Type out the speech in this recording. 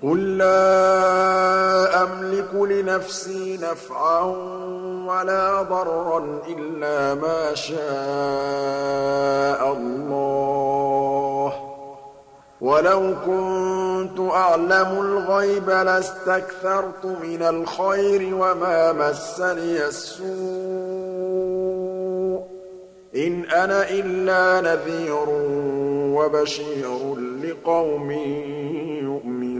قُل لَّا أَمْلِكُ لِنَفْسِي نَفْعًا وَلَا ضَرًّا إِلَّا مَا شَاءَ اللَّهُ ۗ وَلَوْ كُنتُ أَعْلَمُ الْغَيْبَ لَاسْتَكْثَرْتُ مِنَ الْخَيْرِ وَمَا مَسَّنِيَ السُّوءُ ۚ إِنْ أَنَا إِلَّا نَذِيرٌ وَبَشِيرٌ لِّقَوْمٍ يُؤْمِنُونَ.